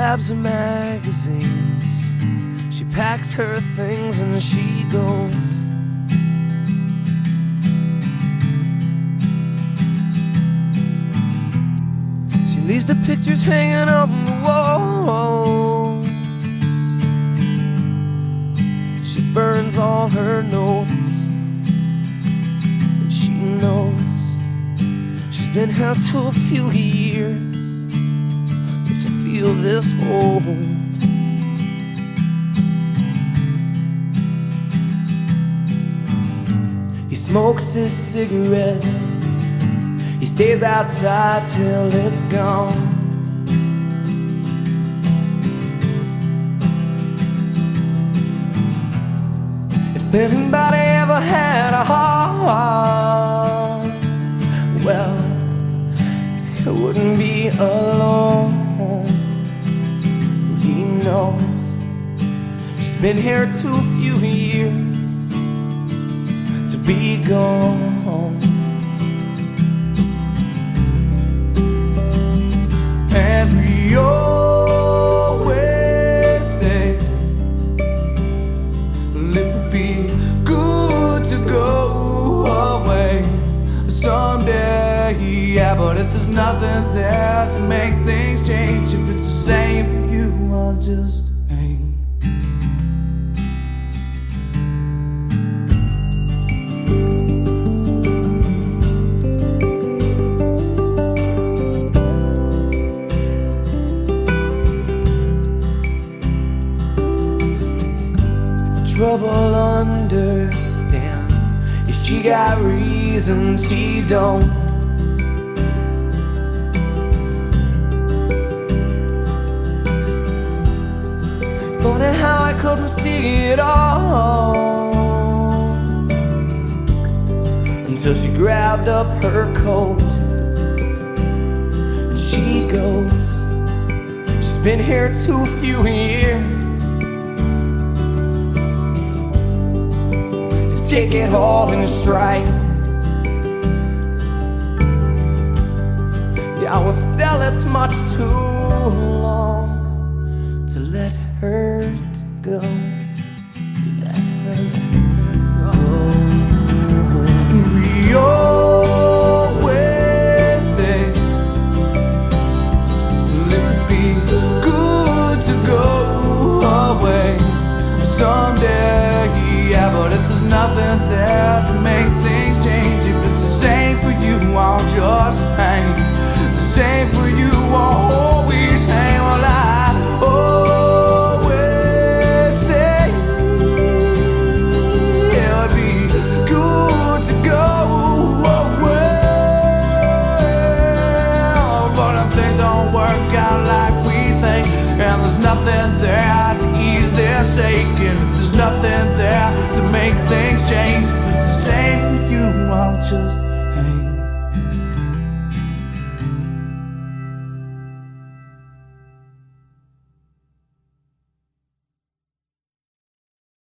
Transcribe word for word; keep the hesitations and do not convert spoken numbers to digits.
grabs her magazines, she packs her things and she goes. She leaves the pictures hanging on the wall, she burns all her notes, and she knows she's been here too few years to feel this old. He smokes his cigarette, he stays outside till it's gone. If anybody ever had a heart, well, it wouldn't be alone. He knows she's been here too few years to be gone. And we always say it would be good to go away someday, yeah, but if there's nothing there to make things change, if it's the same for you, I'll just hang. Trouble understand, yeah, she got reasons he don't. Funny how I couldn't see it all until she grabbed up her coat and she goes. She's been here too few years to take it all in stride. Yeah, I was still, it's much too long to let her go. Let her go. We always say it would be good to go away someday, yeah, but if there's nothing there to make things change, if it's the same for you, I'll just hang. The same for you, I'll always hang. Well, I always say it would be good to go away, but if things don't work out like we think, and there's nothing there to ease their sake, and if there's nothing there to make things change, if it's the